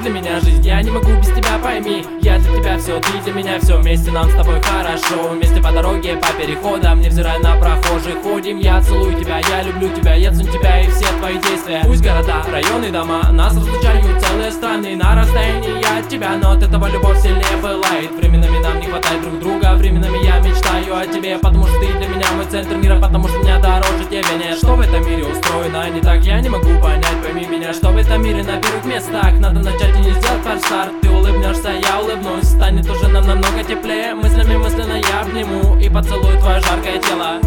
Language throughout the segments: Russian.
для меня жизнь, я не могу без тебя, пойми. Я для тебя все, ты для меня все, вместе нам с тобой хорошо. Вместе по дороге, по переходам, невзирая на прохожих ходим. Я целую тебя, я люблю тебя, я ценю тебя и все твои действия. Пусть города, районы, дома нас разлучают целые страны на расстоянии от тебя, но от этого любовь сильнее пылает. Временами нам не хватает друг друга, временами я мечтаю о тебе, потому что ты для меня мой центр мира, потому что меня дороже тебя нет. Что в этом мире устроено не так, я не могу понять, пойми меня. Что в этом мире на первых местах, надо начать и не сделать форс-старт. Ты улыбнешься, я улыбнусь, станет уже нам намного теплее. Мыслями мысленно я обниму и поцелую твое жаркое тело.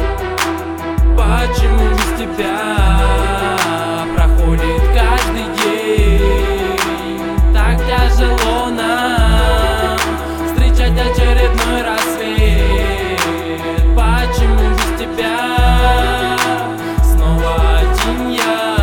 Почему без тебя проходит каждый день? Так тяжело нам встречать очередной рассвет. Почему без тебя снова один я?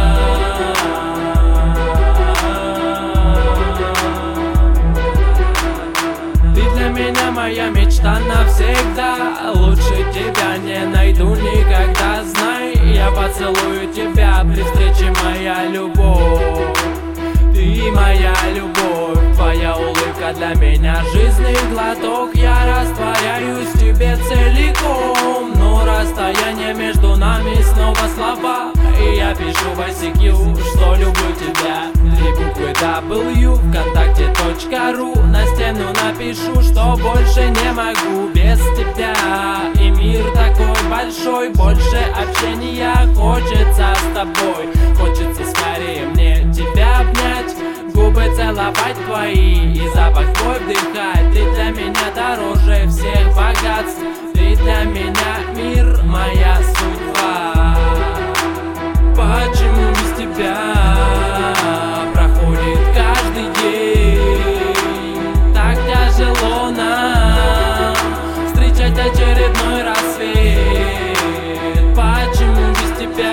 Ты для меня моя мечта навсегда. Лучше тебя не найду никогда, знай. Я поцелую тебя при встрече, моя любовь. Ты моя любовь, твоя улыбка для меня жизненный глоток. Я растворяюсь в тебе целиком, но расстояние между нами снова слова. И я пишу в ICQ, что люблю тебя. 3 буквы W, вконтакте.ру. На стену напишу, что больше не могу без тебя. И мир такой большой, больше общения хочется с тобой. Хочется скорее мне тебя обнять, губы целовать твои и запах твой вдыхать. Ты для меня дороже всех богатств, ты для меня мир, моя судьба. Почему без тебя проходит каждый день? Так тяжело нам встречать очередной рассвет. Почему без тебя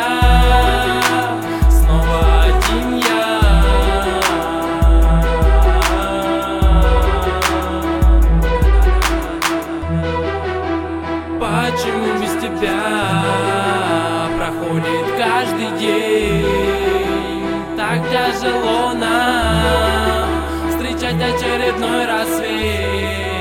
снова один я? Почему без тебя проходит каждый день? Так тяжело нам встречать очередной рассвет.